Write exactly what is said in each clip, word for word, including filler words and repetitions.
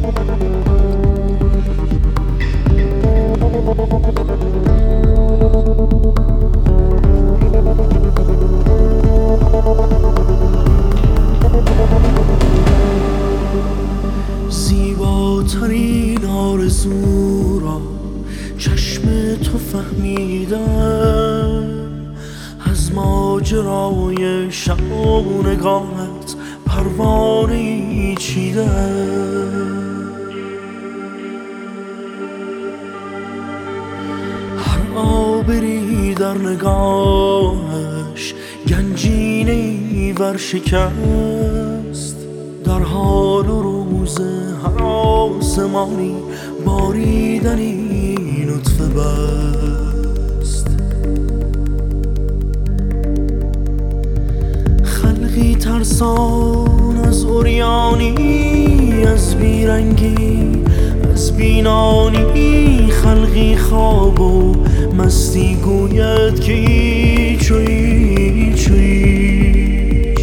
زیباترین آرزو را چشم تو فهمیدم، از ماجرای شبانگاهت پروانه‌ای چیدم. هر آبری در نگاهش گنجینه‌ای ورشکست، در حال و روز هر آسمانی باریدنی نطفه بست. خلقی ترسان از عریانی، از بیرنگی، از بینانی، خلقی خواب و مستی گوید که هیچ و هیچ و هیچ.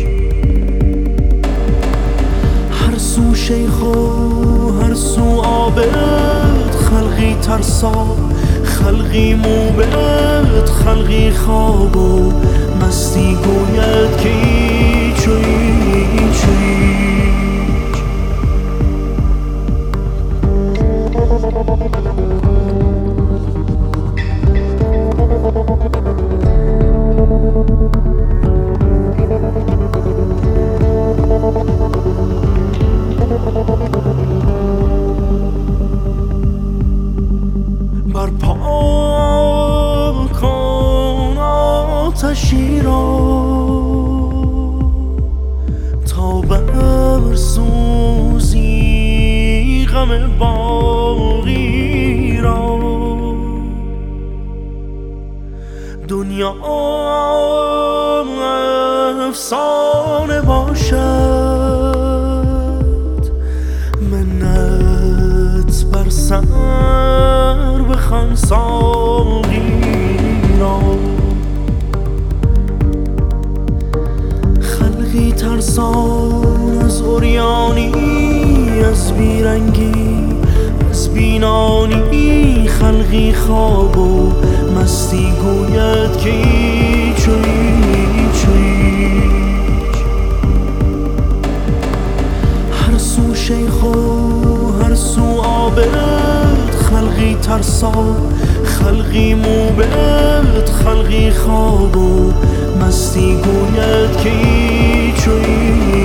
هر سو شیخ و هر سو عابد، خلقی ترسا، خلقی موبد، خلقی خواب و مستی گوید که هیچ و هیچ و هیچ. برپا کن آتشی را تا برسوزی غم باقی را. دنیا افسانه باشد، منت بر سر بخوان ساقی را. خلقی ترسان از عریانی، از بیرنگی، از بینانی، خلقی خواب و مستی گوید که هیچ و هیچ و هیچ. هر سو شیخ و هر سو عابد، خلقی ترسا، خلقی موبد، خلقی خواب و مستی گوید که هیچ و هیچ.